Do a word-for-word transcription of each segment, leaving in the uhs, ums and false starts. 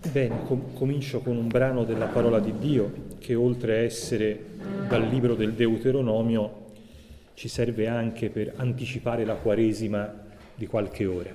Bene, com- comincio con un brano della parola di Dio che, oltre a essere dal libro del Deuteronomio, ci serve anche per anticipare la Quaresima di qualche ora.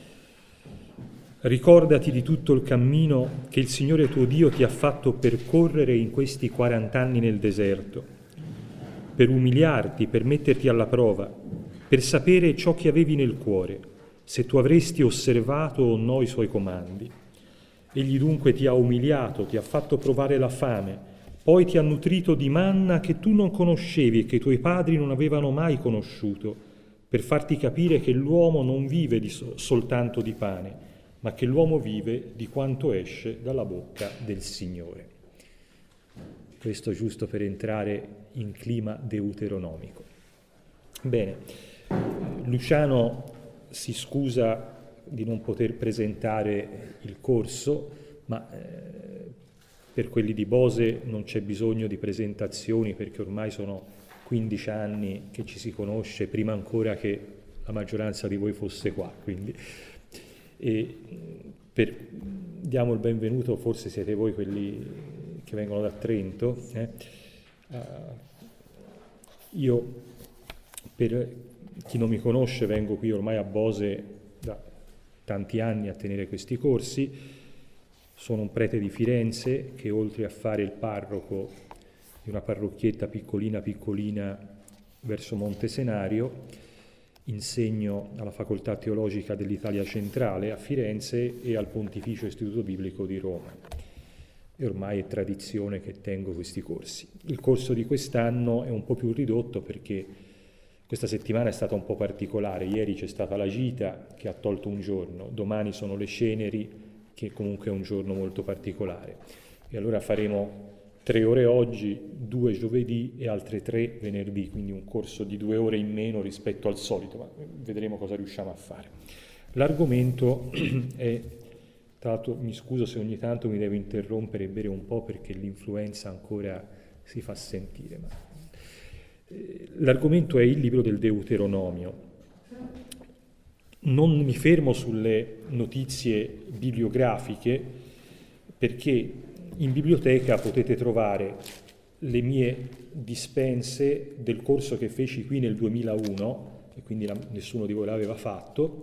Ricordati di tutto il cammino che il Signore tuo Dio ti ha fatto percorrere in questi quarant'anni nel deserto, per umiliarti, per metterti alla prova, per sapere ciò che avevi nel cuore, se tu avresti osservato o no i suoi comandi. Egli dunque ti ha umiliato, ti ha fatto provare la fame, poi ti ha nutrito di manna che tu non conoscevi e che i tuoi padri non avevano mai conosciuto, per farti capire che l'uomo non vive di so- soltanto di pane, ma che l'uomo vive di quanto esce dalla bocca del Signore. Questo giusto per entrare in clima deuteronomico. Bene, Luciano si scusa di non poter presentare il corso, ma eh, per quelli di Bose non c'è bisogno di presentazioni, perché ormai sono quindici anni che ci si conosce, prima ancora che la maggioranza di voi fosse qua, quindi e per, diamo il benvenuto, forse siete voi quelli che vengono da Trento, eh? uh, io, per chi non mi conosce, vengo qui ormai a Bose da tanti anni a tenere questi corsi. Sono un prete di Firenze che, oltre a fare il parroco di una parrocchietta piccolina piccolina verso Monte Senario, insegno alla Facoltà Teologica dell'Italia Centrale a Firenze e al Pontificio Istituto Biblico di Roma. E ormai è tradizione che tengo questi corsi. Il corso di quest'anno è un po' più ridotto perché questa settimana è stata un po' particolare. Ieri c'è stata la gita che ha tolto un giorno, domani sono le ceneri, che comunque è un giorno molto particolare. E allora faremo tre ore oggi, due giovedì e altre tre venerdì, quindi un corso di due ore in meno rispetto al solito, ma vedremo cosa riusciamo a fare. L'argomento è, tra l'altro mi scuso se ogni tanto mi devo interrompere e bere un po' perché l'influenza ancora si fa sentire, ma l'argomento è il libro del Deuteronomio. Non mi fermo sulle notizie bibliografiche perché in biblioteca potete trovare le mie dispense del corso che feci qui nel duemilauno, e quindi la, nessuno di voi l'aveva fatto.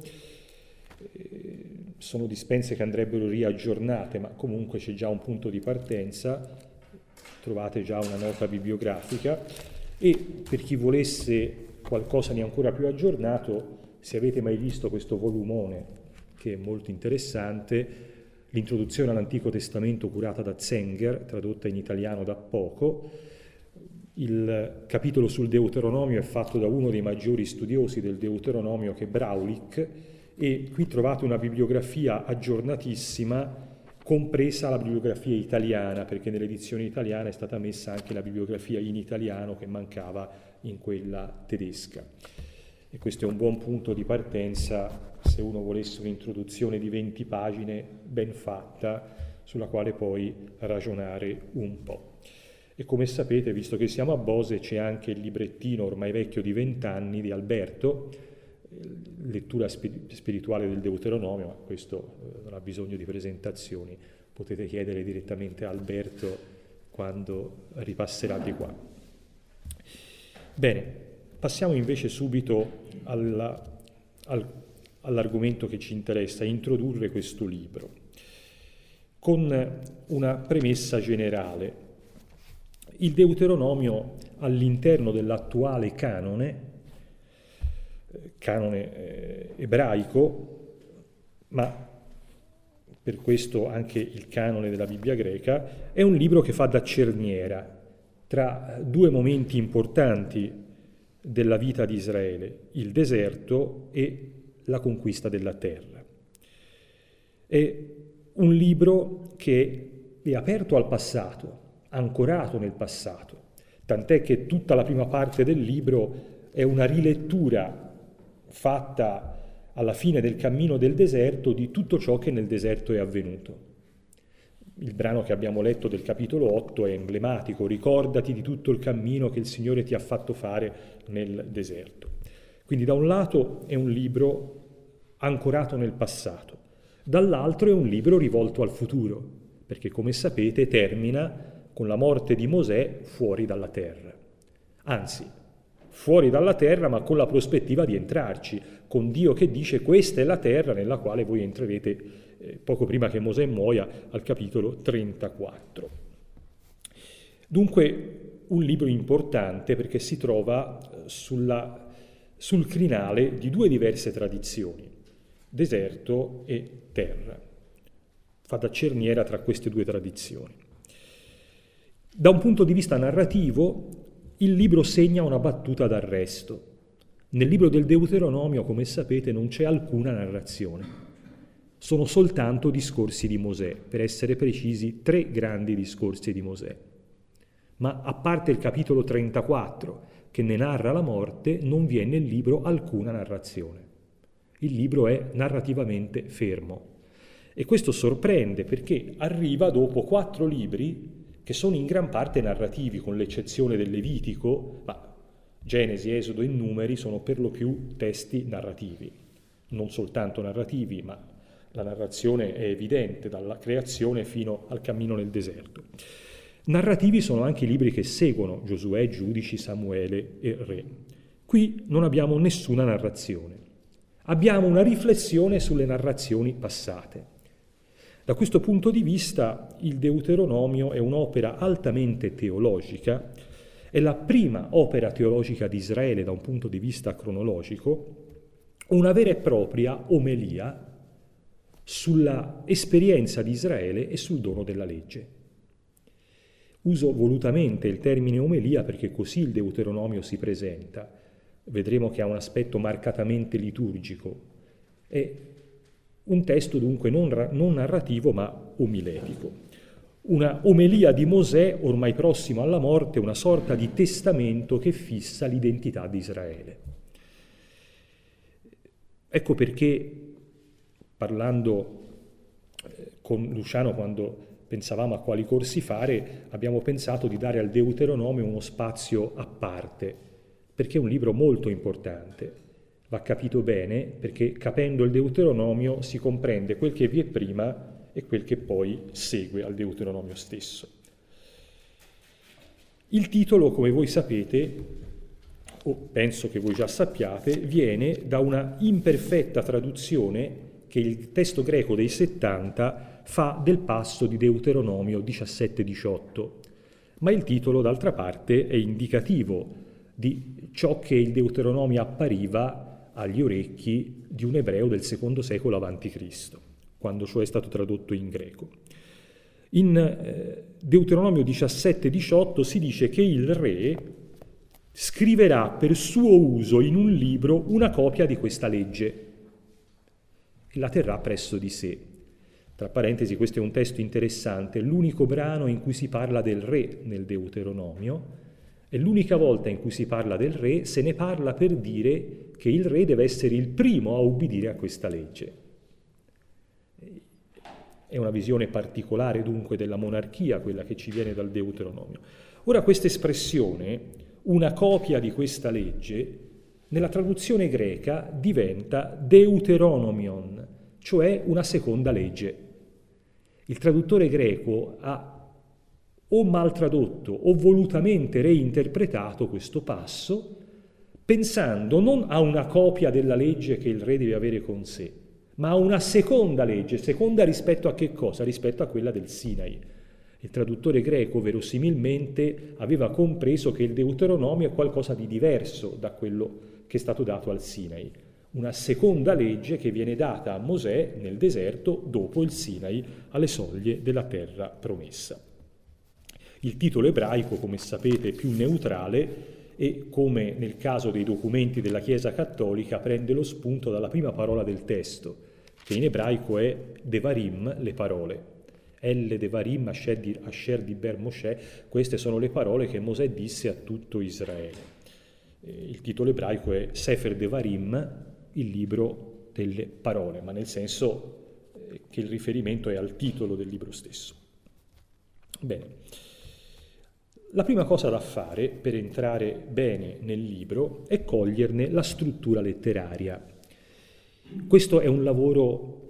Eh, sono dispense che andrebbero riaggiornate, ma comunque c'è già un punto di partenza, trovate già una nota bibliografica. E per chi volesse qualcosa di ancora più aggiornato, se avete mai visto questo volumone, che è molto interessante, l'introduzione all'Antico Testamento curata da Zenger, tradotta in italiano da poco, il capitolo sul Deuteronomio è fatto da uno dei maggiori studiosi del Deuteronomio, che è Braulik, e qui trovate una bibliografia aggiornatissima, compresa la bibliografia italiana, perché nell'edizione italiana è stata messa anche la bibliografia in italiano che mancava in quella tedesca. E questo è un buon punto di partenza se uno volesse un'introduzione di venti pagine ben fatta, sulla quale poi ragionare un po'. E come sapete, visto che siamo a Bose, c'è anche il librettino ormai vecchio di vent'anni di Alberto, lettura spirituale del Deuteronomio, ma questo non ha bisogno di presentazioni, potete chiedere direttamente a Alberto quando ripasserà di qua. Bene, passiamo invece subito alla, al, all'argomento che ci interessa, introdurre questo libro, con una premessa generale. Il Deuteronomio all'interno dell'attuale canone, canone eh, ebraico, ma per questo anche il canone della Bibbia greca, è un libro che fa da cerniera tra due momenti importanti della vita di Israele, il deserto e la conquista della terra. È un libro che è aperto al passato, ancorato nel passato, tant'è che tutta la prima parte del libro è una rilettura fatta alla fine del cammino del deserto di tutto ciò che nel deserto è avvenuto. Il brano che abbiamo letto del capitolo otto è emblematico: ricordati di tutto il cammino che il Signore ti ha fatto fare nel deserto. Quindi da un lato è un libro ancorato nel passato, dall'altro è un libro rivolto al futuro, perché come sapete termina con la morte di Mosè fuori dalla terra. Anzi, fuori dalla terra ma con la prospettiva di entrarci, con Dio che dice questa è la terra nella quale voi entrerete eh, poco prima che Mosè muoia, al capitolo trentaquattro. Dunque un libro importante perché si trova sulla, sul crinale di due diverse tradizioni, deserto e terra. Fa da cerniera tra queste due tradizioni. Da un punto di vista narrativo, il libro segna una battuta d'arresto. Nel libro del Deuteronomio, come sapete, non c'è alcuna narrazione. Sono soltanto discorsi di Mosè, per essere precisi, tre grandi discorsi di Mosè. Ma a parte il capitolo trentaquattro, che ne narra la morte, non vi è nel libro alcuna narrazione. Il libro è narrativamente fermo. E questo sorprende perché arriva dopo quattro libri che sono in gran parte narrativi, con l'eccezione del Levitico, ma Genesi, Esodo e Numeri sono per lo più testi narrativi. Non soltanto narrativi, ma la narrazione è evidente, dalla creazione fino al cammino nel deserto. Narrativi sono anche i libri che seguono, Giosuè, Giudici, Samuele e Re. Qui non abbiamo nessuna narrazione. Abbiamo una riflessione sulle narrazioni passate. Da questo punto di vista il Deuteronomio è un'opera altamente teologica, è la prima opera teologica di Israele da un punto di vista cronologico, una vera e propria omelia sulla esperienza di Israele e sul dono della legge. Uso volutamente il termine omelia perché così il Deuteronomio si presenta. Vedremo che ha un aspetto marcatamente liturgico. È un testo dunque non, non narrativo ma omiletico. Una omelia di Mosè ormai prossimo alla morte, una sorta di testamento che fissa l'identità di Israele. Ecco perché, parlando con Luciano quando pensavamo a quali corsi fare, abbiamo pensato di dare al Deuteronomio uno spazio a parte, perché è un libro molto importante. Va capito bene, perché capendo il Deuteronomio si comprende quel che vi è prima e quel che poi segue al Deuteronomio stesso. Il titolo, come voi sapete, o penso che voi già sappiate, viene da una imperfetta traduzione che il testo greco dei settanta fa del passo di Deuteronomio diciassette diciotto, ma il titolo d'altra parte è indicativo di ciò che il Deuteronomio appariva agli orecchi di un ebreo del secondo secolo avanti Cristo, quando ciò è stato tradotto in greco. In eh, Deuteronomio diciassette diciotto si dice che il re scriverà per suo uso in un libro una copia di questa legge e la terrà presso di sé. Tra parentesi, questo è un testo interessante, l'unico brano in cui si parla del re nel Deuteronomio, e l'unica volta in cui si parla del re se ne parla per dire che il re deve essere il primo a ubbidire a questa legge. È una visione particolare dunque della monarchia, quella che ci viene dal Deuteronomio. Ora questa espressione, una copia di questa legge, nella traduzione greca diventa deuteronomion, cioè una seconda legge. Il traduttore greco ha o mal tradotto o volutamente reinterpretato questo passo, pensando non a una copia della legge che il re deve avere con sé, ma a una seconda legge, seconda rispetto a che cosa? Rispetto a quella del Sinai. Il traduttore greco verosimilmente aveva compreso che il Deuteronomio è qualcosa di diverso da quello che è stato dato al Sinai, una seconda legge che viene data a Mosè nel deserto dopo il Sinai alle soglie della terra promessa. Il titolo ebraico, come sapete, è più neutrale e, come nel caso dei documenti della Chiesa Cattolica, prende lo spunto dalla prima parola del testo, che in ebraico è Devarim, le parole. El Devarim, Asher di, Asher di Ber Moshe, queste sono le parole che Mosè disse a tutto Israele. Il titolo ebraico è Sefer Devarim, il libro delle parole, ma nel senso che il riferimento è al titolo del libro stesso. Bene. La prima cosa da fare per entrare bene nel libro è coglierne la struttura letteraria. Questo è un lavoro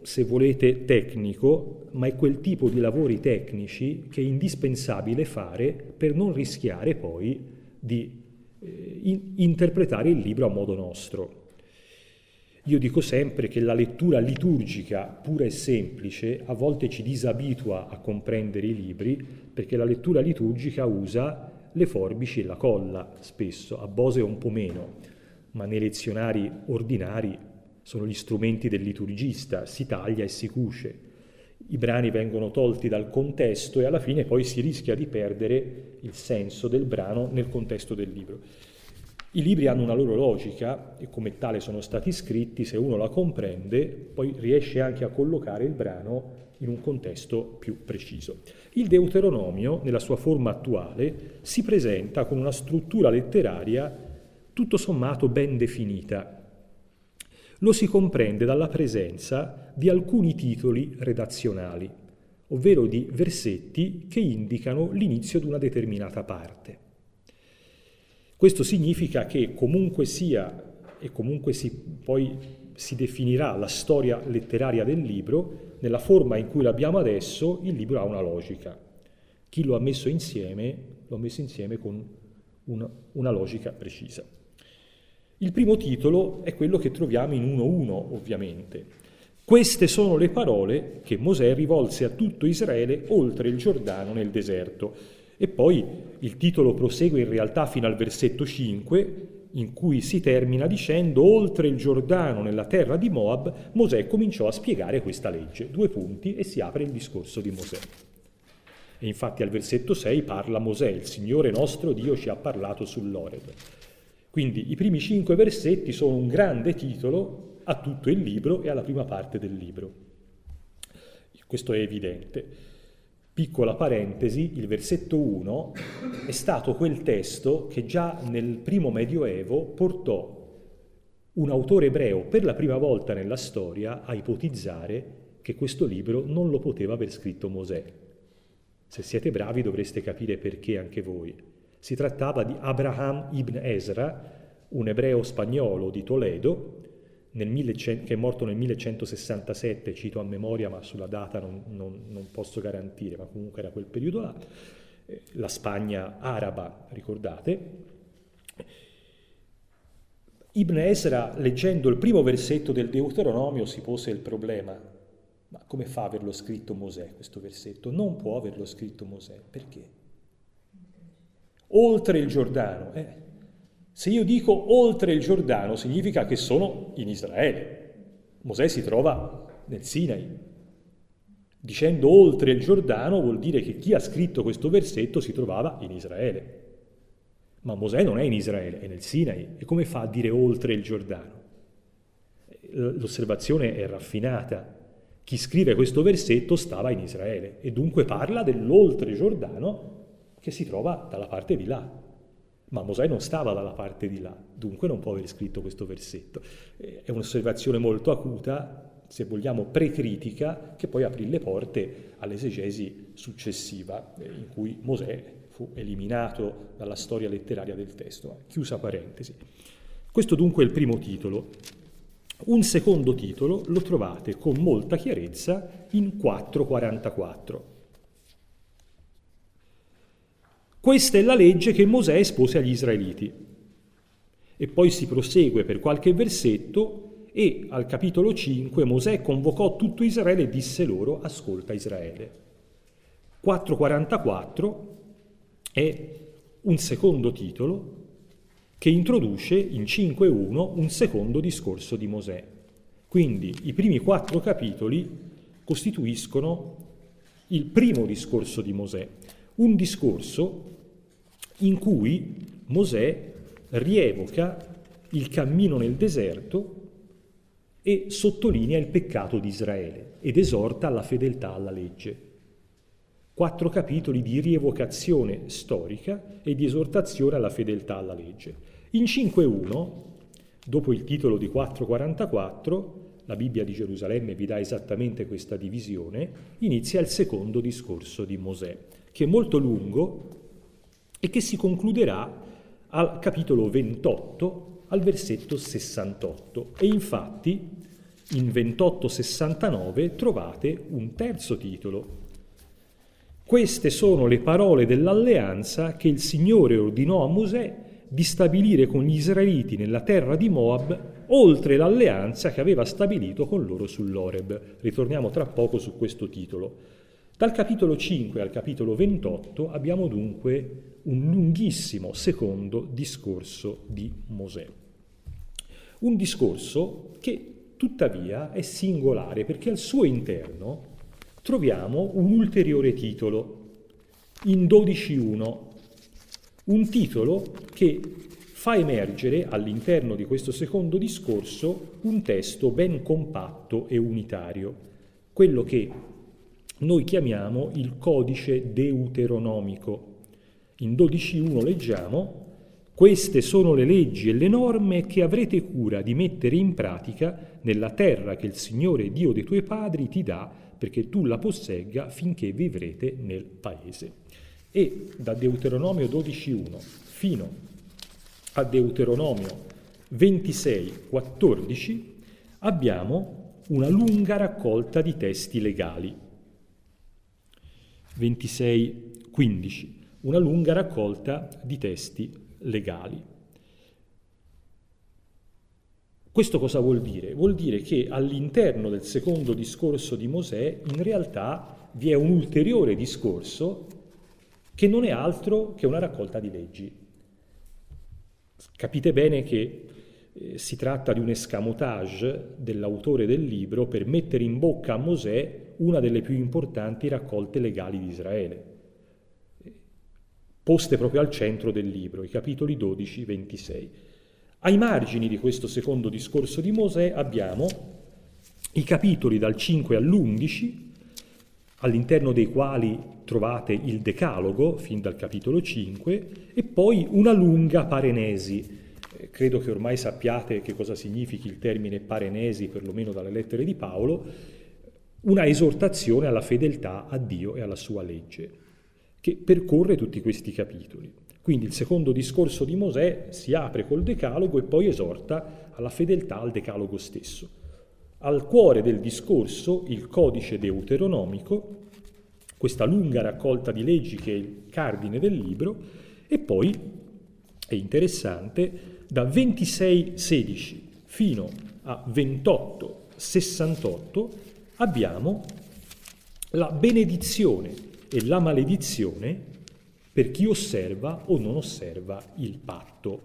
se volete, tecnico, ma è quel tipo di lavori tecnici che è indispensabile fare per non rischiare poi di eh, in- interpretare il libro a modo nostro. Io dico sempre che la lettura liturgica pura e semplice a volte ci disabitua a comprendere i libri, perché la lettura liturgica usa le forbici e la colla spesso, a Bose un po' meno, ma nei lezionari ordinari sono gli strumenti del liturgista, si taglia e si cuce. I brani vengono tolti dal contesto e alla fine poi si rischia di perdere il senso del brano nel contesto del libro. I libri hanno una loro logica e come tale sono stati scritti, se uno la comprende poi riesce anche a collocare il brano in un contesto più preciso. Il Deuteronomio, nella sua forma attuale, si presenta con una struttura letteraria tutto sommato ben definita. Lo si comprende dalla presenza di alcuni titoli redazionali, ovvero di versetti che indicano l'inizio di una determinata parte. Questo significa che comunque sia, e comunque si, poi si definirà la storia letteraria del libro, nella forma in cui l'abbiamo adesso, il libro ha una logica. Chi lo ha messo insieme, lo ha messo insieme con una, una logica precisa. Il primo titolo è quello che troviamo in uno uno, ovviamente. Queste sono le parole che Mosè rivolse a tutto Israele oltre il Giordano nel deserto. E poi il titolo prosegue in realtà fino al versetto cinque, in cui si termina dicendo: oltre il Giordano nella terra di Moab, Mosè cominciò a spiegare questa legge. Due punti e si apre il discorso di Mosè. E infatti al versetto sei parla Mosè: il Signore nostro Dio ci ha parlato sull'Oreb. Quindi i primi cinque versetti sono un grande titolo a tutto il libro e alla prima parte del libro. Questo è evidente. Piccola parentesi, il versetto uno è stato quel testo che già nel primo Medioevo portò un autore ebreo per la prima volta nella storia a ipotizzare che questo libro non lo poteva aver scritto Mosè. Se siete bravi dovreste capire perché anche voi. Si trattava di Abraham ibn Ezra, un ebreo spagnolo di Toledo, nel millecento, che è morto nel millecentosessantasette, cito a memoria, ma sulla data non, non, non posso garantire, ma comunque era quel periodo là, la Spagna araba, ricordate. Ibn Ezra, leggendo il primo versetto del Deuteronomio, si pose il problema: ma come fa a averlo scritto Mosè questo versetto? Non può averlo scritto Mosè, perché? Oltre il Giordano, eh? Se io dico oltre il Giordano significa che sono in Israele. Mosè si trova nel Sinai. Dicendo oltre il Giordano vuol dire che chi ha scritto questo versetto si trovava in Israele. Ma Mosè non è in Israele, è nel Sinai. E come fa a dire oltre il Giordano? L'osservazione è raffinata. Chi scrive questo versetto stava in Israele e dunque parla dell'oltre Giordano che si trova dalla parte di là. Ma Mosè non stava dalla parte di là, dunque non può aver scritto questo versetto. È un'osservazione molto acuta, se vogliamo precritica, che poi aprì le porte all'esegesi successiva, in cui Mosè fu eliminato dalla storia letteraria del testo. Chiusa parentesi. Questo dunque è il primo titolo. Un secondo titolo lo trovate con molta chiarezza in quattro quarantaquattro. Questa è la legge che Mosè espose agli israeliti. E poi si prosegue per qualche versetto e al capitolo cinque Mosè convocò tutto Israele e disse loro: ascolta Israele. quattro quarantaquattro è un secondo titolo che introduce in cinque uno un secondo discorso di Mosè. Quindi i primi quattro capitoli costituiscono il primo discorso di Mosè, un discorso in cui Mosè rievoca il cammino nel deserto e sottolinea il peccato di Israele ed esorta alla fedeltà alla legge. Quattro capitoli di rievocazione storica e di esortazione alla fedeltà alla legge. In cinque uno, dopo il titolo di quattro quarantaquattro, la Bibbia di Gerusalemme vi dà esattamente questa divisione, inizia il secondo discorso di Mosè, che è molto lungo e che si concluderà al capitolo ventotto, al versetto sessantotto. E infatti in ventotto sessantanove trovate un terzo titolo. Queste sono le parole dell'alleanza che il Signore ordinò a Mosè di stabilire con gli israeliti nella terra di Moab, oltre l'alleanza che aveva stabilito con loro sull'Oreb. Ritorniamo tra poco su questo titolo. Dal capitolo cinque al capitolo ventotto abbiamo dunque un lunghissimo secondo discorso di Mosè. Un discorso che tuttavia è singolare perché al suo interno troviamo un ulteriore titolo, in dodici uno, un titolo che fa emergere all'interno di questo secondo discorso un testo ben compatto e unitario, quello che noi chiamiamo il codice deuteronomico. In dodici uno leggiamo: queste sono le leggi e le norme che avrete cura di mettere in pratica nella terra che il Signore Dio dei tuoi padri ti dà perché tu la possegga finché vivrete nel paese. E da Deuteronomio dodici uno fino a Deuteronomio ventisei quattordici abbiamo una lunga raccolta di testi legali. ventisei quindici, una lunga raccolta di testi legali. Questo cosa vuol dire? Vuol dire che all'interno del secondo discorso di Mosè in realtà vi è un ulteriore discorso che non è altro che una raccolta di leggi. Capite bene che eh, si tratta di un escamotage dell'autore del libro per mettere in bocca a Mosè una delle più importanti raccolte legali di Israele, poste proprio al centro del libro, i capitoli dodici ventisei. Ai margini di questo secondo discorso di Mosè abbiamo i capitoli dal cinque all'undici, all'interno dei quali trovate il Decalogo, fin dal capitolo cinque, e poi una lunga parenesi. Eh, credo che ormai sappiate che cosa significhi il termine parenesi, perlomeno dalle lettere di Paolo, una esortazione alla fedeltà a Dio e alla sua legge, che percorre tutti questi capitoli. Quindi il secondo discorso di Mosè si apre col Decalogo e poi esorta alla fedeltà al Decalogo stesso. Al cuore del discorso il codice deuteronomico, questa lunga raccolta di leggi che è il cardine del libro, e poi è interessante, da ventisei sedici fino a ventotto sessantotto abbiamo la benedizione e la maledizione per chi osserva o non osserva il patto.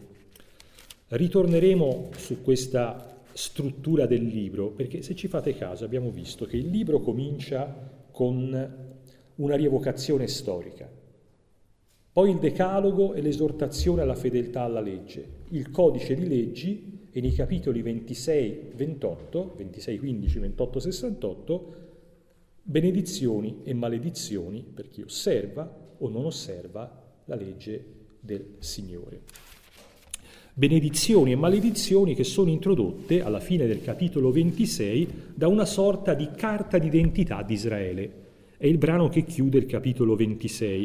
Ritorneremo su questa struttura del libro, perché se ci fate caso abbiamo visto che il libro comincia con una rievocazione storica, poi il Decalogo e l'esortazione alla fedeltà alla legge, il codice di leggi, e nei capitoli ventisei ventotto, ventisei quindici, ventotto sessantotto, benedizioni e maledizioni per chi osserva o non osserva la legge del Signore. Benedizioni e maledizioni che sono introdotte alla fine del capitolo ventisei da una sorta di carta d'identità di Israele. È il brano che chiude il capitolo ventisei,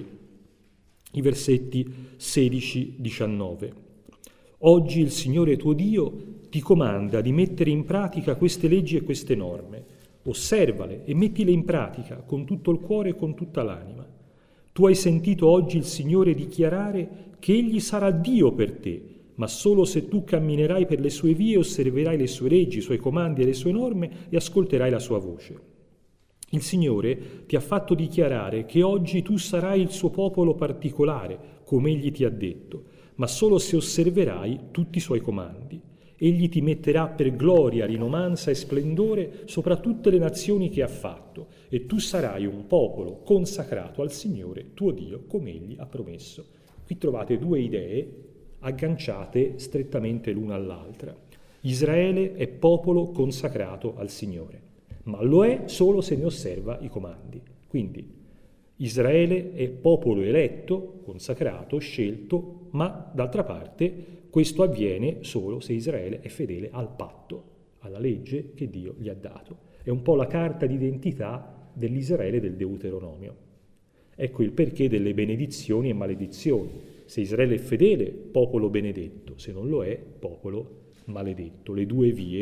i versetti sedici diciannove. Oggi il Signore tuo Dio ti comanda di mettere in pratica queste leggi e queste norme. Osservale e mettile in pratica con tutto il cuore e con tutta l'anima. Tu hai sentito oggi il Signore dichiarare che Egli sarà Dio per te, ma solo se tu camminerai per le sue vie, osserverai le sue leggi, i suoi comandi e le sue norme e ascolterai la sua voce. Il Signore ti ha fatto dichiarare che oggi tu sarai il suo popolo particolare, come Egli ti ha detto, ma solo se osserverai tutti i suoi comandi. Egli ti metterà per gloria, rinomanza e splendore sopra tutte le nazioni che ha fatto, e tu sarai un popolo consacrato al Signore tuo Dio, come Egli ha promesso. Qui trovate due idee agganciate strettamente l'una all'altra. Israele è popolo consacrato al Signore, ma lo è solo se ne osserva i comandi. Quindi Israele è popolo eletto, consacrato, scelto, ma d'altra parte questo avviene solo se Israele è fedele al patto, alla legge che Dio gli ha dato. È un po' la carta d'identità dell'Israele del Deuteronomio. Ecco il perché delle benedizioni e maledizioni. Se Israele è fedele, popolo benedetto, se non lo è, popolo maledetto. Le due vie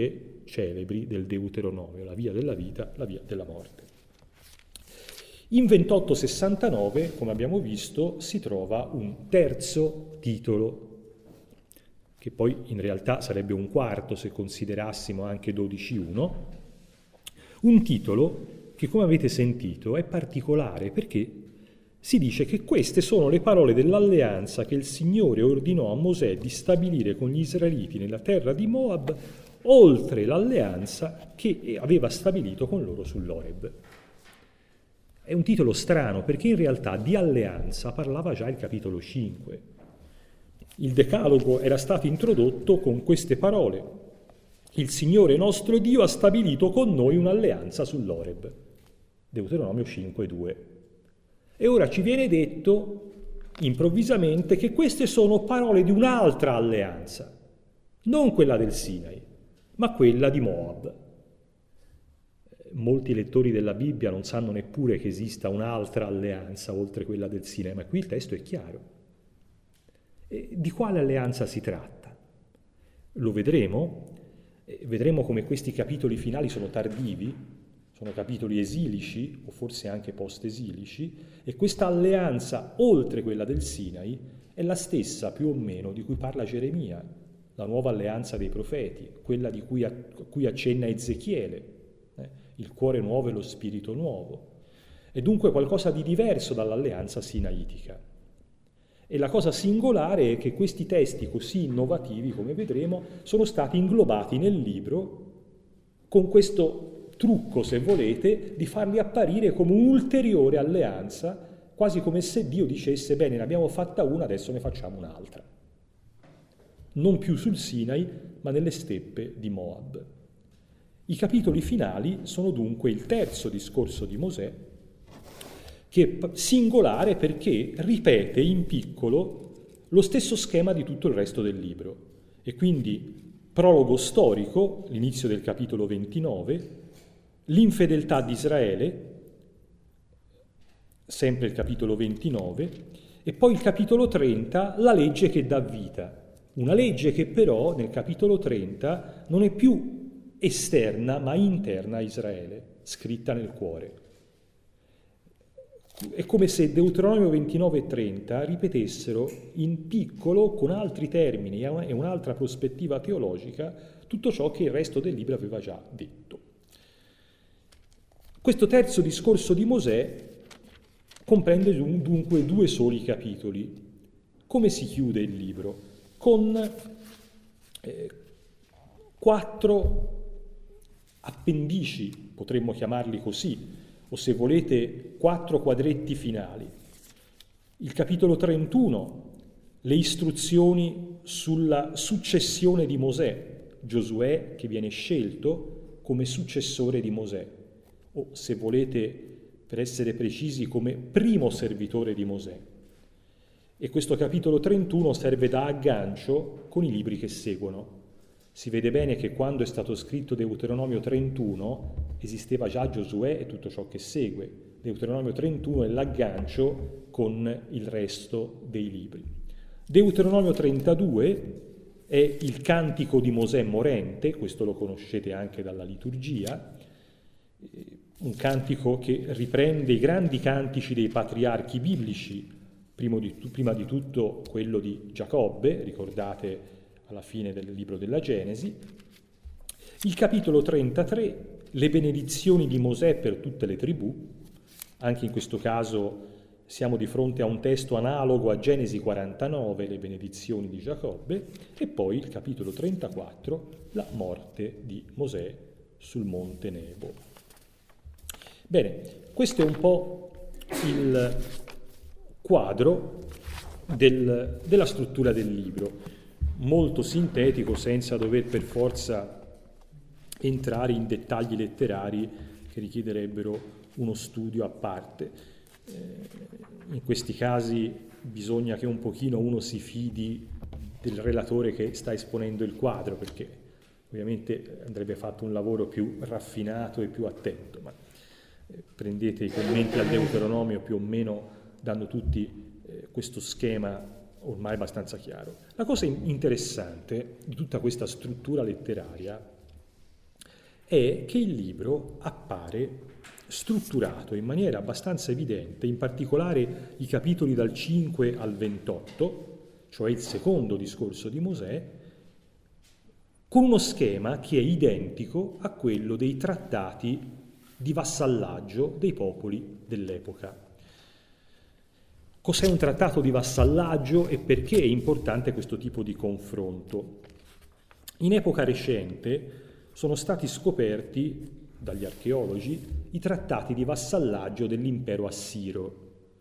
celebri del Deuteronomio, la via della vita, la via della morte. In ventotto-sessantanove, come abbiamo visto, si trova un terzo titolo, che poi in realtà sarebbe un quarto se considerassimo anche dodici uno, un titolo che, come avete sentito, è particolare perché si dice che queste sono le parole dell'alleanza che il Signore ordinò a Mosè di stabilire con gli israeliti nella terra di Moab, oltre l'alleanza che aveva stabilito con loro sull'Oreb. È un titolo strano perché in realtà di alleanza parlava già il capitolo cinque. Il Decalogo era stato introdotto con queste parole: il Signore nostro Dio ha stabilito con noi un'alleanza sull'Oreb. Deuteronomio cinque due. E ora ci viene detto improvvisamente che queste sono parole di un'altra alleanza, non quella del Sinai, ma quella di Moab. Molti lettori della Bibbia non sanno neppure che esista un'altra alleanza oltre quella del Sinai, ma qui il testo è chiaro. E di quale alleanza si tratta? Lo vedremo. E vedremo come questi capitoli finali sono tardivi, sono capitoli esilici o forse anche post-esilici, e questa alleanza, oltre quella del Sinai, è la stessa più o meno di cui parla Geremia, la nuova alleanza dei profeti, quella di cui, a, cui accenna Ezechiele, eh, il cuore nuovo e lo spirito nuovo. È dunque qualcosa di diverso dall'alleanza sinaitica. E la cosa singolare è che questi testi così innovativi, come vedremo, sono stati inglobati nel libro con questo trucco, se volete, di farli apparire come un'ulteriore alleanza, quasi come se Dio dicesse: bene, ne abbiamo fatta una, adesso ne facciamo un'altra. Non più sul Sinai, ma nelle steppe di Moab. I capitoli finali sono dunque il terzo discorso di Mosè, che è singolare perché ripete in piccolo lo stesso schema di tutto il resto del libro. E quindi prologo storico, l'inizio del capitolo ventinove, l'infedeltà di Israele, sempre il capitolo ventinove, e poi il capitolo trenta, la legge che dà vita. Una legge che però nel capitolo trenta non è più esterna ma interna a Israele, scritta nel cuore. È come se Deuteronomio ventinove e trenta ripetessero in piccolo, con altri termini e un'altra prospettiva teologica, tutto ciò che il resto del libro aveva già detto. Questo terzo discorso di Mosè comprende dunque due soli capitoli. Come si chiude il libro? Con eh, quattro appendici, potremmo chiamarli così, o se volete quattro quadretti finali. Il capitolo trentuno, le istruzioni sulla successione di Mosè, Giosuè che viene scelto come successore di Mosè, o se volete, per essere precisi, come primo servitore di Mosè. E questo capitolo trentuno serve da aggancio con i libri che seguono. Si vede bene che quando è stato scritto Deuteronomio trentuno esisteva già Giosuè e tutto ciò che segue. Deuteronomio trentuno è l'aggancio con il resto dei libri. Deuteronomio trentadue è il cantico di Mosè morente, questo lo conoscete anche dalla liturgia, un cantico che riprende i grandi cantici dei patriarchi biblici, prima di, prima di tutto quello di Giacobbe, ricordate alla fine del libro della Genesi. Il capitolo trentatré, le benedizioni di Mosè per tutte le tribù. Anche in questo caso siamo di fronte a un testo analogo a Genesi quarantanove, le benedizioni di Giacobbe, e poi il capitolo trentaquattro, la morte di Mosè sul monte Nebo. Bene, questo è un po' il quadro del, della struttura del libro. Molto sintetico, senza dover per forza entrare in dettagli letterari che richiederebbero uno studio a parte. Eh, in questi casi bisogna che un pochino uno si fidi del relatore che sta esponendo il quadro, perché ovviamente andrebbe fatto un lavoro più raffinato e più attento, ma eh, prendete i commenti al Deuteronomio più o meno danno tutti eh, questo schema ormai abbastanza chiaro. La cosa interessante di tutta questa struttura letteraria è che il libro appare strutturato in maniera abbastanza evidente, in particolare i capitoli dal cinque al ventotto, cioè il secondo discorso di Mosè, con uno schema che è identico a quello dei trattati di vassallaggio dei popoli dell'epoca. Cos'è un trattato di vassallaggio e perché è importante questo tipo di confronto? In epoca recente sono stati scoperti dagli archeologi i trattati di vassallaggio dell'impero assiro.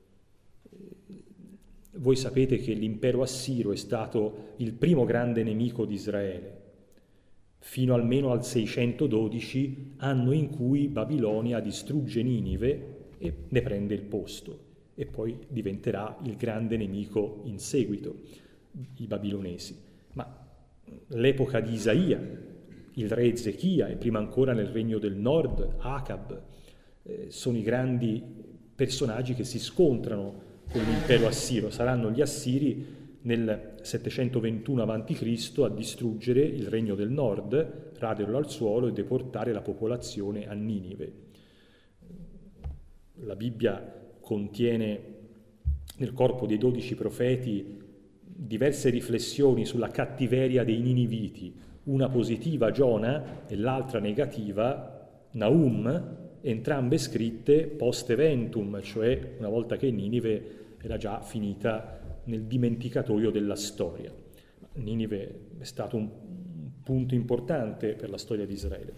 Voi sapete che l'impero assiro è stato il primo grande nemico di Israele, fino almeno al seicentododici, anno in cui Babilonia distrugge Ninive e ne prende il posto, e poi diventerà il grande nemico in seguito, i babilonesi. Ma l'epoca di Isaia, il re Ezechia e prima ancora nel regno del nord, Acab, eh, sono i grandi personaggi che si scontrano con l'impero assiro. Saranno gli assiri nel settecentoventuno avanti Cristo a distruggere il regno del nord, raderlo al suolo e deportare la popolazione a Ninive. La Bibbia contiene nel corpo dei dodici profeti diverse riflessioni sulla cattiveria dei niniviti, una positiva Giona e l'altra negativa Naum, entrambe scritte post eventum, cioè una volta che Ninive era già finita nel dimenticatoio della storia. Ninive è stato un punto importante per la storia di Israele.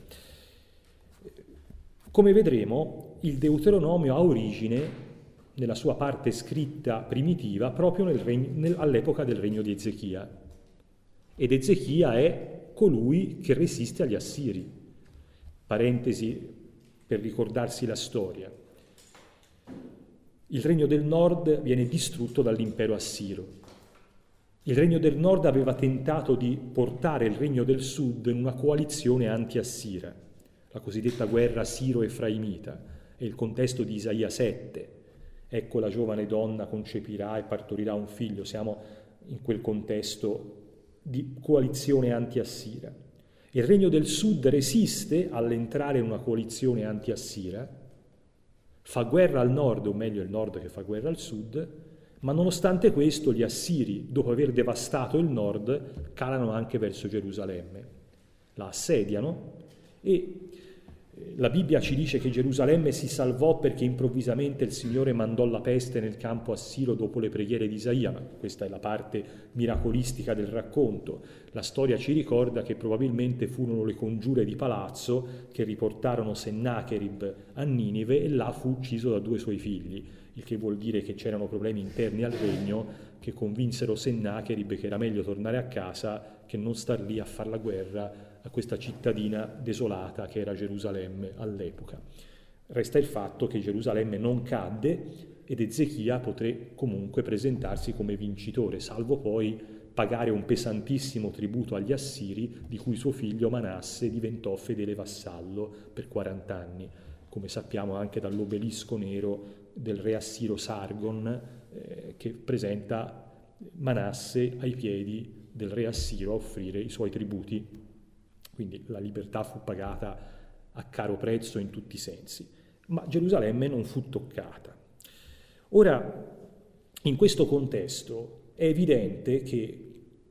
Come vedremo, il Deuteronomio ha origine nella sua parte scritta primitiva proprio nel regno, nel, all'epoca del regno di Ezechia. Ed Ezechia è colui che resiste agli Assiri. Parentesi per ricordarsi la storia. Il regno del nord viene distrutto dall'impero assiro. Il regno del nord aveva tentato di portare il regno del sud in una coalizione anti-assira, la cosiddetta guerra siro-efraimita, è il contesto di Isaia sette. Ecco la giovane donna concepirà e partorirà un figlio. Siamo in quel contesto di coalizione anti-assira. Il regno del sud resiste all'entrare in una coalizione anti-assira, fa guerra al nord, o meglio il nord che fa guerra al sud, ma nonostante questo gli assiri, dopo aver devastato il nord, calano anche verso Gerusalemme, la assediano e la Bibbia ci dice che Gerusalemme si salvò perché improvvisamente il Signore mandò la peste nel campo assiro dopo le preghiere di Isaia, ma questa è la parte miracolistica del racconto. La storia ci ricorda che probabilmente furono le congiure di palazzo che riportarono Sennacherib a Ninive e là fu ucciso da due suoi figli, il che vuol dire che c'erano problemi interni al regno che convinsero Sennacherib che era meglio tornare a casa che non star lì a far la guerra a questa cittadina desolata che era Gerusalemme all'epoca. Resta il fatto che Gerusalemme non cadde ed Ezechia poté comunque presentarsi come vincitore, salvo poi pagare un pesantissimo tributo agli Assiri, di cui suo figlio Manasse diventò fedele vassallo per quaranta anni, come sappiamo anche dall'obelisco nero del re assiro Sargon, eh, che presenta Manasse ai piedi del re assiro a offrire i suoi tributi. Quindi la libertà fu pagata a caro prezzo in tutti i sensi, ma Gerusalemme non fu toccata. Ora, in questo contesto è evidente che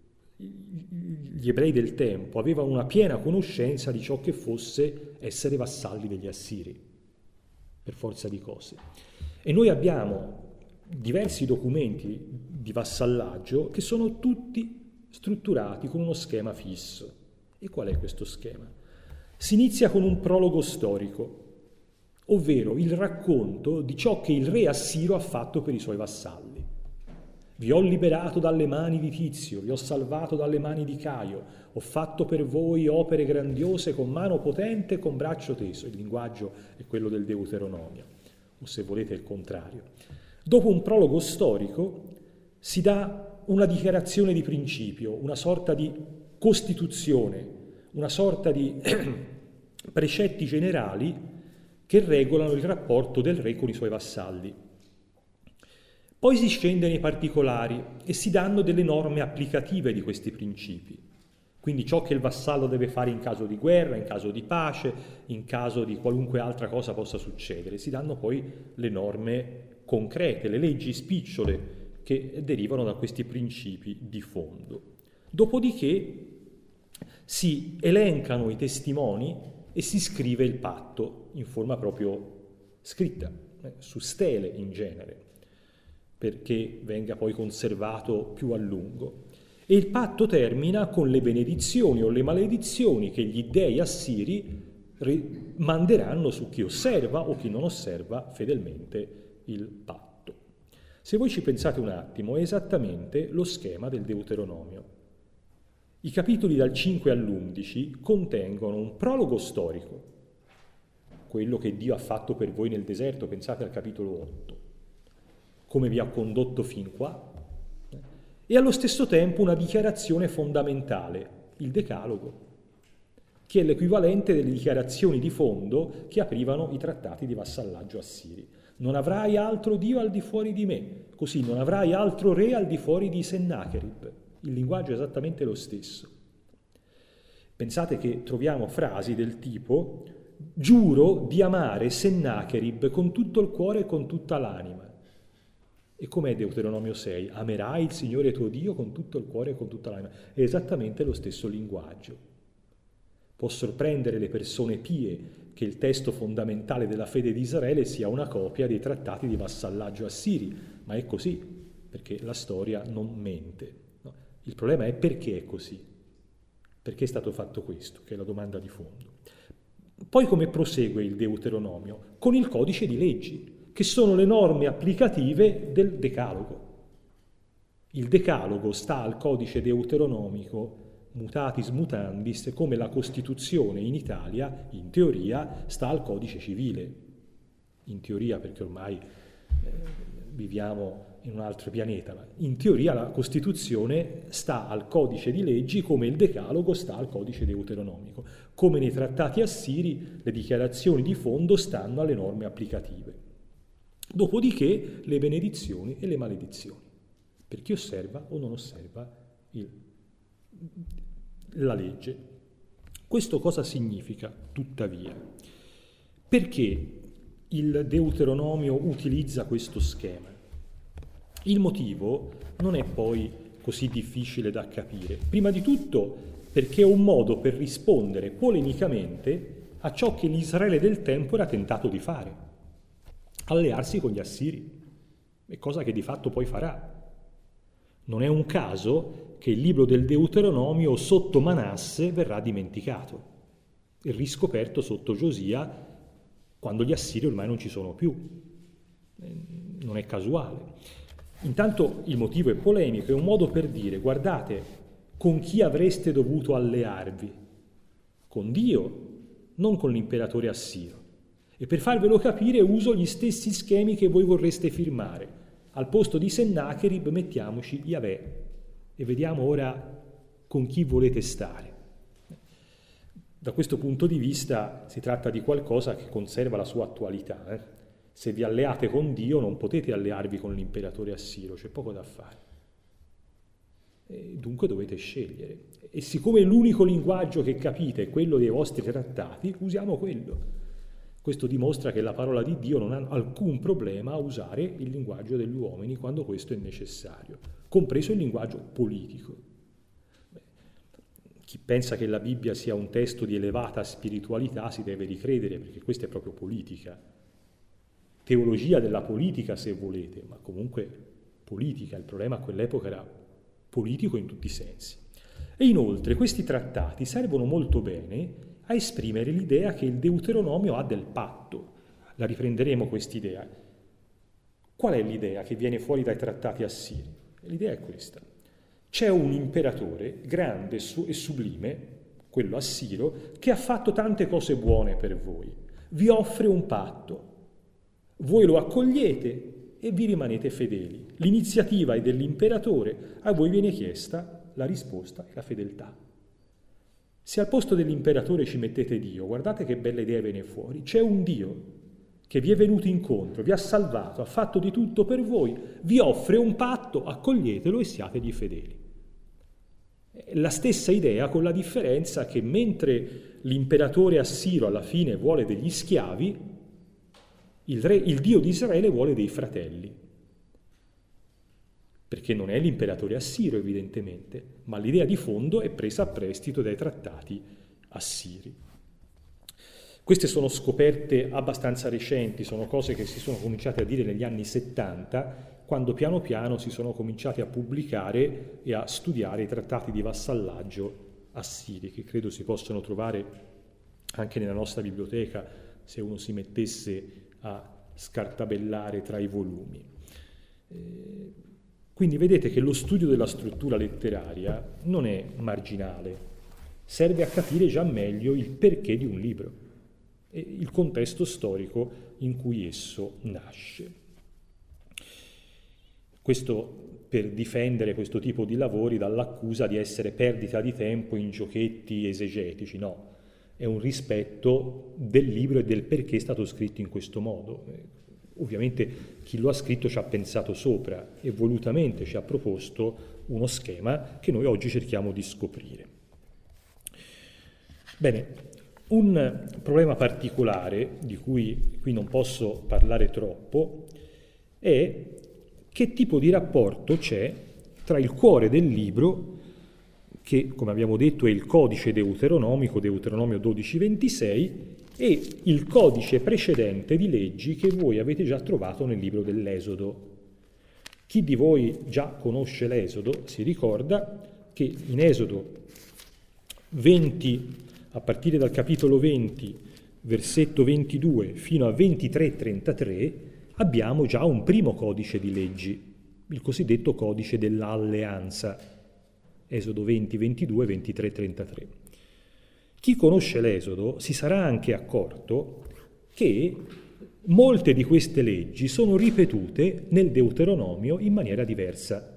gli ebrei del tempo avevano una piena conoscenza di ciò che fosse essere vassalli degli Assiri, per forza di cose. E noi abbiamo diversi documenti di vassallaggio che sono tutti strutturati con uno schema fisso. E qual è questo schema? Si inizia con un prologo storico, ovvero il racconto di ciò che il re assiro ha fatto per i suoi vassalli. Vi ho liberato dalle mani di Tizio, vi ho salvato dalle mani di Caio, ho fatto per voi opere grandiose con mano potente e con braccio teso. Il linguaggio è quello del Deuteronomio, o se volete il contrario. Dopo un prologo storico si dà una dichiarazione di principio, una sorta di Costituzione, una sorta di precetti generali che regolano il rapporto del re con i suoi vassalli. Poi si scende nei particolari e si danno delle norme applicative di questi principi. Quindi ciò che il vassallo deve fare in caso di guerra, in caso di pace, in caso di qualunque altra cosa possa succedere. Si danno poi le norme concrete, le leggi spicciole che derivano da questi principi di fondo. Dopodiché si elencano i testimoni e si scrive il patto in forma proprio scritta, eh, su stele in genere, perché venga poi conservato più a lungo. E il patto termina con le benedizioni o le maledizioni che gli dei assiri manderanno su chi osserva o chi non osserva fedelmente il patto. Se voi ci pensate un attimo, è esattamente lo schema del Deuteronomio. I capitoli dal cinque all'undici contengono un prologo storico, quello che Dio ha fatto per voi nel deserto, pensate al capitolo otto, come vi ha condotto fin qua, e allo stesso tempo una dichiarazione fondamentale, il Decalogo, che è l'equivalente delle dichiarazioni di fondo che aprivano i trattati di vassallaggio assiri. Non avrai altro Dio al di fuori di me, così non avrai altro re al di fuori di Sennacherib. Il linguaggio è esattamente lo stesso. Pensate che troviamo frasi del tipo: giuro di amare Sennacherib con tutto il cuore e con tutta l'anima. E com'è Deuteronomio sei? Amerai il Signore tuo Dio con tutto il cuore e con tutta l'anima. È esattamente lo stesso linguaggio. Può sorprendere le persone pie che il testo fondamentale della fede di Israele sia una copia dei trattati di vassallaggio assiri, ma è così, perché la storia non mente. No? Il problema è perché è così. Perché è stato fatto questo, che è la domanda di fondo. Poi come prosegue il Deuteronomio? Con il codice di leggi, che sono le norme applicative del Decalogo. Il Decalogo sta al codice deuteronomico mutatis mutandis, come la Costituzione in Italia, in teoria, sta al codice civile. In teoria, perché ormai eh, viviamo in un altro pianeta, ma in teoria la Costituzione sta al codice di leggi come il Decalogo sta al codice deuteronomico. Come nei trattati assiri, le dichiarazioni di fondo stanno alle norme applicative. Dopodiché le benedizioni e le maledizioni, per chi osserva o non osserva il, la legge. Questo cosa significa, tuttavia? Perché il Deuteronomio utilizza questo schema? Il motivo non è poi così difficile da capire. Prima di tutto perché è un modo per rispondere polemicamente a ciò che l'Israele del tempo era tentato di fare: allearsi con gli assiri, è cosa che di fatto poi farà. Non è un caso che il libro del Deuteronomio sotto Manasse verrà dimenticato e riscoperto sotto Giosia, quando gli assiri ormai non ci sono più. Non è casuale. Intanto il motivo è polemico, è un modo per dire: guardate, con chi avreste dovuto allearvi? Con Dio, non con l'imperatore assiro. E per farvelo capire uso gli stessi schemi che voi vorreste firmare. Al posto di Sennacherib mettiamoci Yahweh e vediamo ora con chi volete stare. Da questo punto di vista si tratta di qualcosa che conserva la sua attualità. Eh? Se vi alleate con Dio non potete allearvi con l'imperatore assiro, c'è poco da fare. E dunque dovete scegliere. E siccome l'unico linguaggio che capite è quello dei vostri trattati, usiamo quello. Questo dimostra che la parola di Dio non ha alcun problema a usare il linguaggio degli uomini quando questo è necessario, compreso il linguaggio politico. Beh, chi pensa che la Bibbia sia un testo di elevata spiritualità si deve ricredere, perché questa è proprio politica. Teologia della politica, se volete, ma comunque politica. Il problema a quell'epoca era politico in tutti i sensi. E inoltre questi trattati servono molto bene a esprimere l'idea che il Deuteronomio ha del patto. La riprenderemo quest'idea. Qual è l'idea che viene fuori dai trattati assiri? L'idea è questa. C'è un imperatore grande e sublime, quello assiro, che ha fatto tante cose buone per voi. Vi offre un patto. Voi lo accogliete e vi rimanete fedeli. L'iniziativa è dell'imperatore, a voi viene chiesta la risposta e la fedeltà. Se al posto dell'imperatore ci mettete Dio, guardate che bella idea viene fuori. C'è un Dio che vi è venuto incontro, vi ha salvato, ha fatto di tutto per voi, vi offre un patto, accoglietelo e siategli fedeli. La stessa idea, con la differenza che mentre l'imperatore assiro alla fine vuole degli schiavi, il, re, il Dio di Israele vuole dei fratelli. Perché non è l'imperatore assiro, evidentemente, ma l'idea di fondo è presa a prestito dai trattati assiri. Queste sono scoperte abbastanza recenti, sono cose che si sono cominciate a dire negli anni settanta, quando piano piano si sono cominciati a pubblicare e a studiare i trattati di vassallaggio assiri, che credo si possono trovare anche nella nostra biblioteca se uno si mettesse a scartabellare tra i volumi. Eh, quindi vedete che lo studio della struttura letteraria non è marginale, serve a capire già meglio il perché di un libro e il contesto storico in cui esso nasce. Questo per difendere questo tipo di lavori dall'accusa di essere perdita di tempo in giochetti esegetici, no, è un rispetto del libro e del perché è stato scritto in questo modo. Ovviamente chi lo ha scritto ci ha pensato sopra e volutamente ci ha proposto uno schema che noi oggi cerchiamo di scoprire. Bene, un problema particolare, di cui qui non posso parlare troppo, è che tipo di rapporto c'è tra il cuore del libro, che come abbiamo detto è il codice deuteronomico, Deuteronomio dodici ventisei, e il codice precedente di leggi che voi avete già trovato nel libro dell'Esodo. Chi di voi già conosce l'Esodo si ricorda che in Esodo venti, a partire dal capitolo venti, versetto ventidue, fino a ventitré trentatré, abbiamo già un primo codice di leggi, il cosiddetto codice dell'alleanza, Esodo venti, ventidue, ventitré trentatré. Chi conosce l'Esodo si sarà anche accorto che molte di queste leggi sono ripetute nel Deuteronomio in maniera diversa.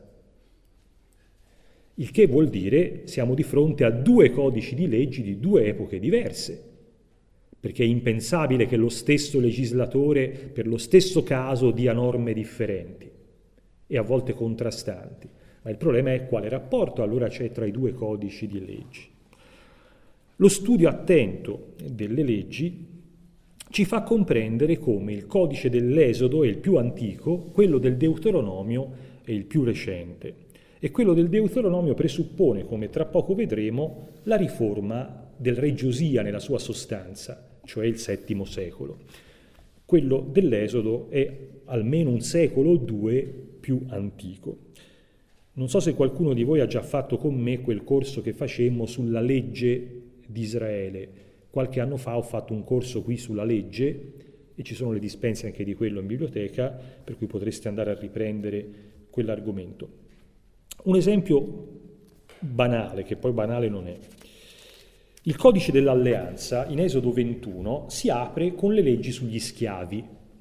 Il che vuol dire siamo di fronte a due codici di leggi di due epoche diverse, perché è impensabile che lo stesso legislatore per lo stesso caso dia norme differenti e a volte contrastanti. Ma il problema è quale rapporto allora c'è tra i due codici di leggi. Lo studio attento delle leggi ci fa comprendere come il codice dell'Esodo è il più antico, quello del Deuteronomio è il più recente. E quello del Deuteronomio presuppone, come tra poco vedremo, la riforma del re Giosia nella sua sostanza, cioè il settimo secolo. Quello dell'Esodo è almeno un secolo o due più antico. Non so se qualcuno di voi ha già fatto con me quel corso che facemmo sulla legge di Israele. Qualche anno fa ho fatto un corso qui sulla legge e ci sono le dispense anche di quello in biblioteca, per cui potreste andare a riprendere quell'argomento. Un esempio banale, che poi banale non è. Il codice dell'alleanza in Esodo ventuno si apre con le leggi sugli schiavi.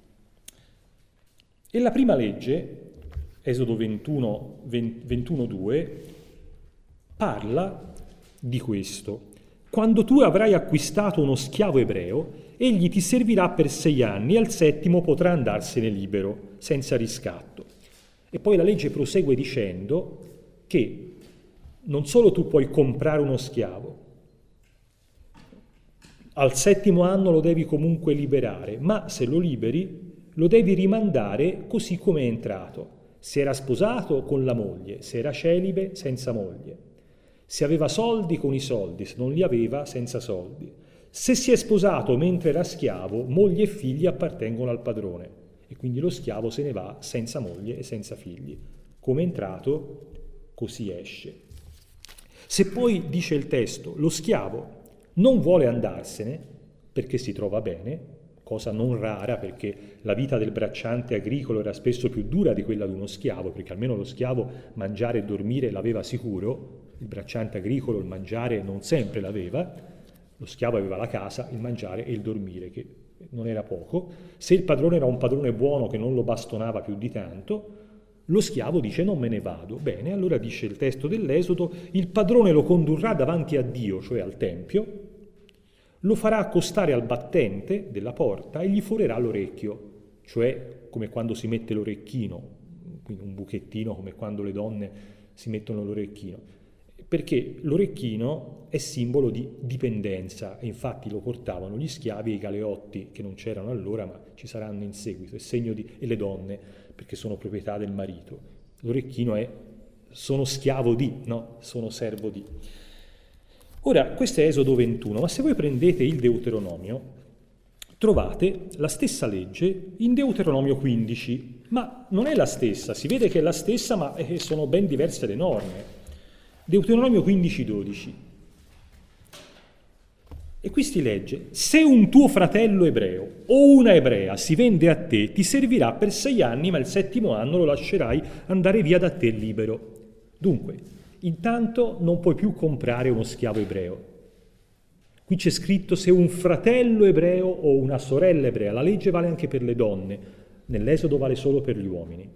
E la prima legge, Esodo ventuno, ventuno due, parla di questo. Quando tu avrai acquistato uno schiavo ebreo, egli ti servirà per sei anni e al settimo potrà andarsene libero, senza riscatto. E poi la legge prosegue dicendo che non solo tu puoi comprare uno schiavo, al settimo anno lo devi comunque liberare, ma se lo liberi lo devi rimandare così come è entrato. Se era sposato, con la moglie, se era celibe, senza moglie. Se aveva soldi, con i soldi, se non li aveva, senza soldi. Se si è sposato mentre era schiavo, moglie e figli appartengono al padrone e quindi lo schiavo se ne va senza moglie e senza figli. Come è entrato, così esce. Se poi, dice il testo, lo schiavo non vuole andarsene perché si trova bene, cosa non rara perché la vita del bracciante agricolo era spesso più dura di quella di uno schiavo, perché almeno lo schiavo mangiare e dormire l'aveva sicuro, il bracciante agricolo il mangiare non sempre l'aveva, lo schiavo aveva la casa, il mangiare e il dormire, che non era poco. Se il padrone era un padrone buono che non lo bastonava più di tanto, lo schiavo dice non me ne vado. Bene, allora dice il testo dell'Esodo, il padrone lo condurrà davanti a Dio, cioè al Tempio, lo farà accostare al battente della porta e gli forerà l'orecchio, cioè come quando si mette l'orecchino, quindi un buchettino come quando le donne si mettono l'orecchino. perché l'orecchino è simbolo di dipendenza, e infatti lo portavano gli schiavi e i galeotti, che non c'erano allora ma ci saranno in seguito, è segno di, e le donne, perché sono proprietà del marito. L'orecchino è sono schiavo di, no? Sono servo di. Ora, questo è Esodo ventuno, ma se voi prendete il Deuteronomio, trovate la stessa legge in Deuteronomio quindici, ma non è la stessa, si vede che è la stessa, ma sono ben diverse le norme. Deuteronomio quindici dodici. E qui si legge: se un tuo fratello ebreo o una ebrea si vende a te, ti servirà per sei anni, ma il settimo anno lo lascerai andare via da te libero. Dunque, intanto non puoi più comprare uno schiavo ebreo. Qui c'è scritto se un fratello ebreo o una sorella ebrea, la legge vale anche per le donne, nell'Esodo vale solo per gli uomini.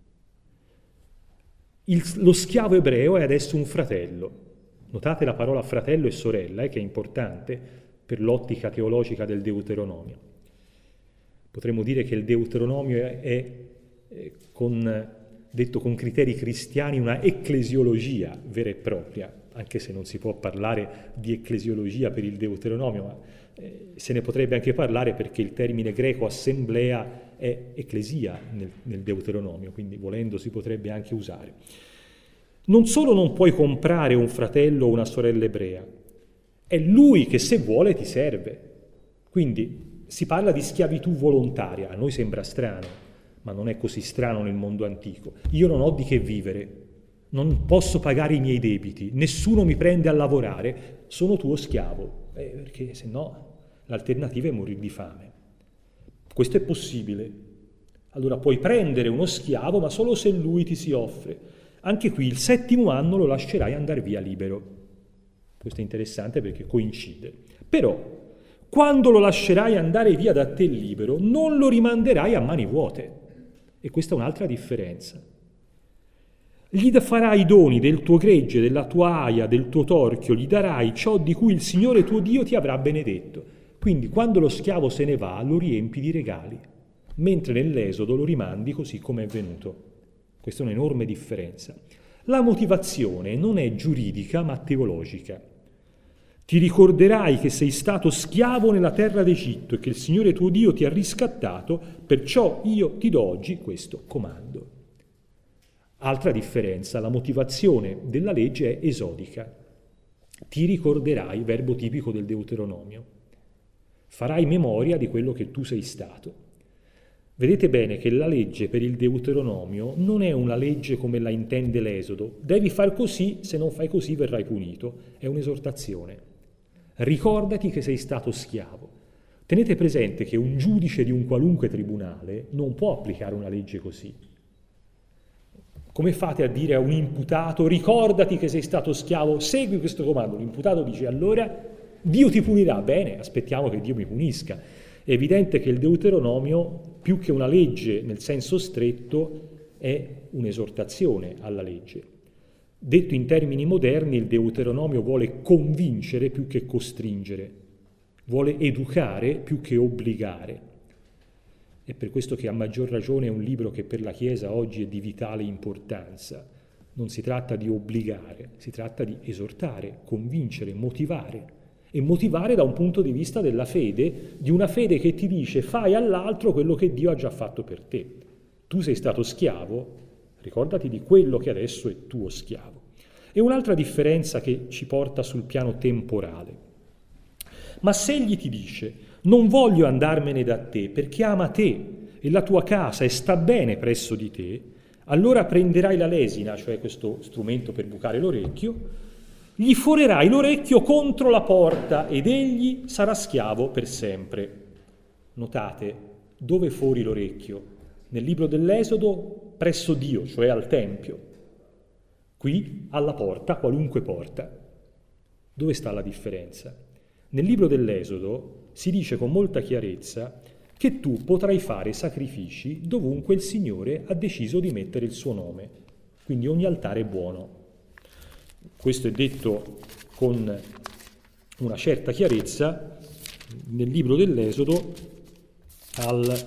Il, lo schiavo ebreo è adesso un fratello. Notate la parola fratello e sorella, eh, che è importante per l'ottica teologica del Deuteronomio. Potremmo dire che il Deuteronomio è, è, è con, detto con criteri cristiani, una ecclesiologia vera e propria, anche se non si può parlare di ecclesiologia per il Deuteronomio, ma eh, se ne potrebbe anche parlare perché il termine greco assemblea è ecclesia nel, nel Deuteronomio, quindi volendo si potrebbe anche usare. Non solo non puoi comprare un fratello o una sorella ebrea, è lui che se vuole ti serve. Quindi si parla di schiavitù volontaria, a noi sembra strano, ma non è così strano nel mondo antico. Io non ho di che vivere, non posso pagare i miei debiti, nessuno mi prende a lavorare, sono tuo schiavo, eh, perché se no l'alternativa è morire di fame. Questo è possibile. Allora puoi prendere uno schiavo, ma solo se lui ti si offre. Anche qui il settimo anno lo lascerai andare via libero. Questo è interessante perché coincide. Però, quando lo lascerai andare via da te libero, non lo rimanderai a mani vuote. E questa è un'altra differenza. Gli farai i doni del tuo gregge, della tua aia, del tuo torchio, gli darai ciò di cui il Signore tuo Dio ti avrà benedetto. Quindi quando lo schiavo se ne va, lo riempi di regali, mentre nell'Esodo lo rimandi così come è venuto. Questa è un'enorme differenza. La motivazione non è giuridica ma teologica. Ti ricorderai che sei stato schiavo nella terra d'Egitto e che il Signore tuo Dio ti ha riscattato, perciò io ti do oggi questo comando. Altra differenza, la motivazione della legge è esodica. Ti ricorderai, verbo tipico del Deuteronomio. Farai memoria di quello che tu sei stato. Vedete bene che la legge per il Deuteronomio non è una legge come la intende l'Esodo. Devi far così, se non fai così verrai punito. È un'esortazione. Ricordati che sei stato schiavo. Tenete presente che un giudice di un qualunque tribunale non può applicare una legge così. Come fate a dire a un imputato, ricordati che sei stato schiavo, segui questo comando? L'imputato dice, allora Dio ti punirà. Bene, aspettiamo che Dio mi punisca. È evidente che il Deuteronomio, più che una legge nel senso stretto, è un'esortazione alla legge. Detto in termini moderni, il Deuteronomio vuole convincere più che costringere, vuole educare più che obbligare. È per questo che a maggior ragione è un libro che per la Chiesa oggi è di vitale importanza. Non si tratta di obbligare, si tratta di esortare, convincere, motivare. E motivare da un punto di vista della fede, di una fede che ti dice fai all'altro quello che Dio ha già fatto per te. Tu sei stato schiavo, ricordati di quello che adesso è tuo schiavo. E un'altra differenza che ci porta sul piano temporale. Ma se egli ti dice non voglio andarmene da te perché ama te e la tua casa e sta bene presso di te, allora prenderai la lesina, cioè questo strumento per bucare l'orecchio, gli forerai l'orecchio contro la porta ed egli sarà schiavo per sempre. Notate, dove fori l'orecchio? Nel libro dell'Esodo presso Dio, cioè al Tempio. Qui alla porta, qualunque porta. Dove sta la differenza? Nel libro dell'Esodo si dice con molta chiarezza che tu potrai fare sacrifici dovunque il Signore ha deciso di mettere il suo nome. Quindi ogni altare è buono. Questo è detto con una certa chiarezza nel libro dell'Esodo al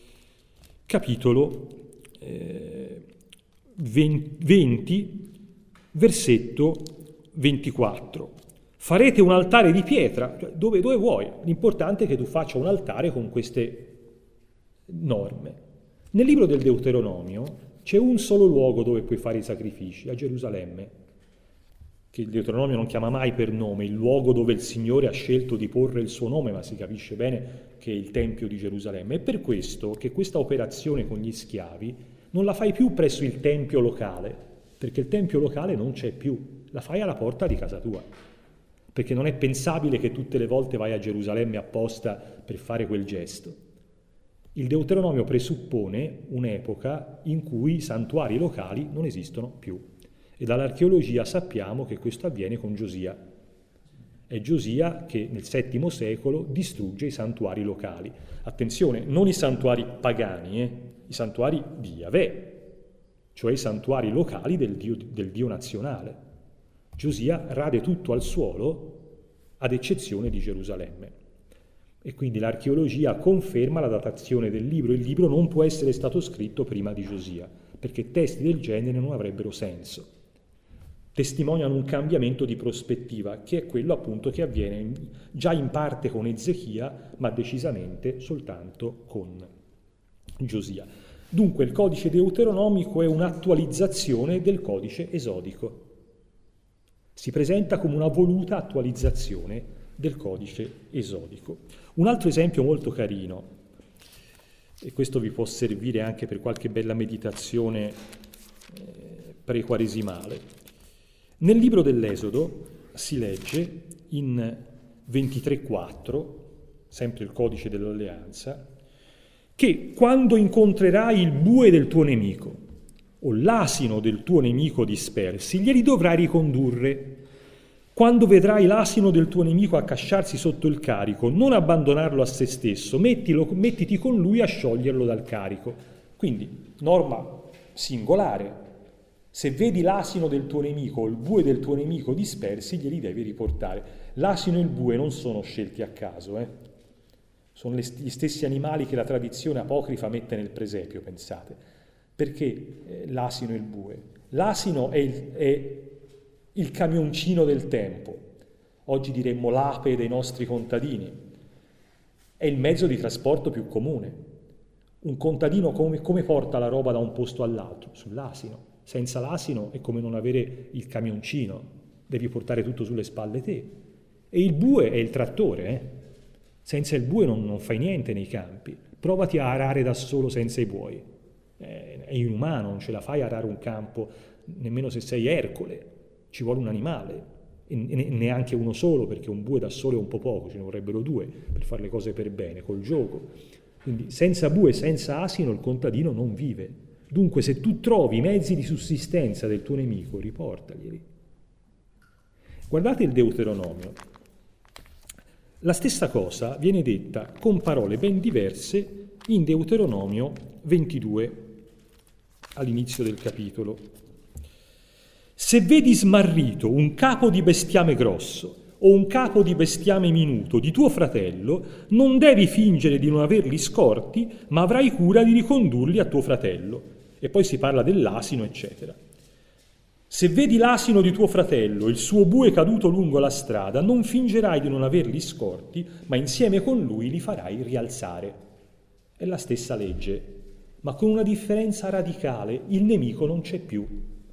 capitolo eh, venti, versetto ventiquattro. Farete un altare di pietra, cioè dove, dove vuoi, l'importante è che tu faccia un altare con queste norme. Nel libro del Deuteronomio c'è un solo luogo dove puoi fare i sacrifici, a Gerusalemme, che il Deuteronomio non chiama mai per nome, il luogo dove il Signore ha scelto di porre il suo nome, ma si capisce bene che è il Tempio di Gerusalemme. È per questo che questa operazione con gli schiavi non la fai più presso il Tempio locale, perché il Tempio locale non c'è più, la fai alla porta di casa tua, perché non è pensabile che tutte le volte vai a Gerusalemme apposta per fare quel gesto. Il Deuteronomio presuppone un'epoca in cui i santuari locali non esistono più. E dall'archeologia sappiamo che questo avviene con Giosia. È Giosia che nel settimo secolo distrugge i santuari locali. Attenzione, non i santuari pagani, eh, i santuari di Yahweh, cioè i santuari locali del Dio, del Dio nazionale. Giosia rade tutto al suolo, ad eccezione di Gerusalemme. E quindi l'archeologia conferma la datazione del libro. Il libro non può essere stato scritto prima di Giosia, perché testi del genere non avrebbero senso. Testimoniano un cambiamento di prospettiva, che è quello appunto che avviene già in parte con Ezechia, ma decisamente soltanto con Giosia. Dunque il codice deuteronomico è un'attualizzazione del codice esodico. Si presenta come una voluta attualizzazione del codice esodico. Un altro esempio molto carino, e questo vi può servire anche per qualche bella meditazione eh, pre-quaresimale. Nel libro dell'Esodo si legge in ventitré quattro, sempre il codice dell'alleanza, che quando incontrerai il bue del tuo nemico o l'asino del tuo nemico dispersi, glieli dovrai ricondurre. Quando vedrai l'asino del tuo nemico accasciarsi sotto il carico, non abbandonarlo a se stesso, mettilo, mettiti con lui a scioglierlo dal carico. Quindi, norma singolare. Se vedi l'asino del tuo nemico o il bue del tuo nemico dispersi, glieli devi riportare. L'asino e il bue non sono scelti a caso, eh? Sono gli stessi animali che la tradizione apocrifa mette nel presepio, pensate. Perché eh, l'asino e il bue? L'asino è il... È il camioncino del tempo, oggi diremmo l'ape dei nostri contadini, è il mezzo di trasporto più comune. Un contadino come, come porta la roba da un posto all'altro? Sull'asino. Senza l'asino è come non avere il camioncino, devi portare tutto sulle spalle te. E il bue è il trattore, eh? Senza il bue non, non fai niente nei campi. Provati a arare da solo senza i buoi. Eh, è inumano, non ce la fai a arare un campo, nemmeno se sei Ercole. Ci vuole un animale, e neanche uno solo, perché un bue da solo è un po' poco, ce ne vorrebbero due per fare le cose per bene, col gioco. Quindi senza bue, senza asino il contadino non vive. Dunque se tu trovi i mezzi di sussistenza del tuo nemico, riportaglieli. Guardate il Deuteronomio. La stessa cosa viene detta con parole ben diverse in Deuteronomio ventidue, all'inizio del capitolo. Se vedi smarrito un capo di bestiame grosso o un capo di bestiame minuto di tuo fratello, non devi fingere di non averli scorti, ma avrai cura di ricondurli a tuo fratello. E poi si parla dell'asino, eccetera. Se vedi l'asino di tuo fratello, il suo bue caduto lungo la strada, non fingerai di non averli scorti, ma insieme con lui li farai rialzare. È la stessa legge, ma con una differenza radicale: il nemico non c'è più.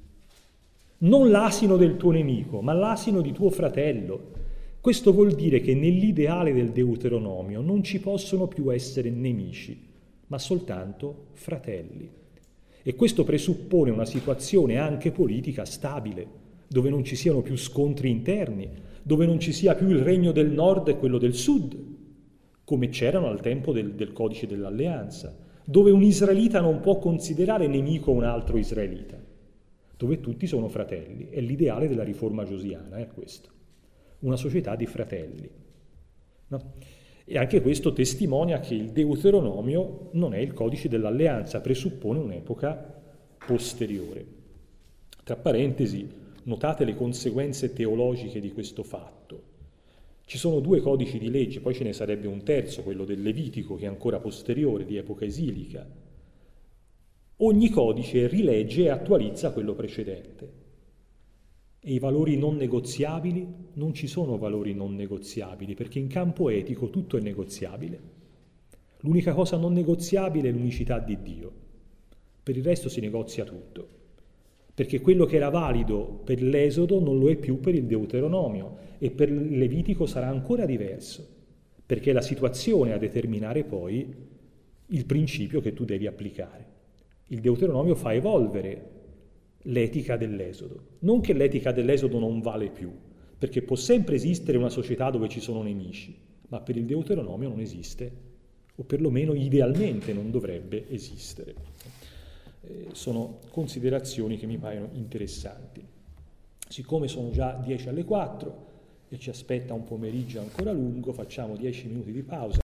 Non l'asino del tuo nemico, ma l'asino di tuo fratello. Questo vuol dire che nell'ideale del Deuteronomio non ci possono più essere nemici, ma soltanto fratelli. E questo presuppone una situazione anche politica stabile, dove non ci siano più scontri interni, dove non ci sia più il regno del nord e quello del sud, come c'erano al tempo del, del codice dell'alleanza, dove un israelita non può considerare nemico un altro israelita, dove tutti sono fratelli. È l'ideale della riforma giosiana, è questo. Una società di fratelli. No? E anche questo testimonia che il Deuteronomio non è il codice dell'alleanza, presuppone un'epoca posteriore. Tra parentesi, notate le conseguenze teologiche di questo fatto. Ci sono due codici di legge, poi ce ne sarebbe un terzo, quello del Levitico, che è ancora posteriore, di epoca esilica. Ogni codice rilegge e attualizza quello precedente. E i valori non negoziabili? Non ci sono valori non negoziabili, perché in campo etico tutto è negoziabile. L'unica cosa non negoziabile è l'unicità di Dio. Per il resto si negozia tutto. Perché quello che era valido per l'Esodo non lo è più per il Deuteronomio e per il Levitico sarà ancora diverso, perché è la situazione a determinare poi il principio che tu devi applicare. Il Deuteronomio fa evolvere l'etica dell'Esodo. Non che l'etica dell'Esodo non vale più, perché può sempre esistere una società dove ci sono nemici, ma per il Deuteronomio non esiste, o perlomeno idealmente non dovrebbe esistere. Eh, sono considerazioni che mi paiono interessanti. Siccome sono già dieci alle quattro e ci aspetta un pomeriggio ancora lungo, facciamo dieci minuti di pausa.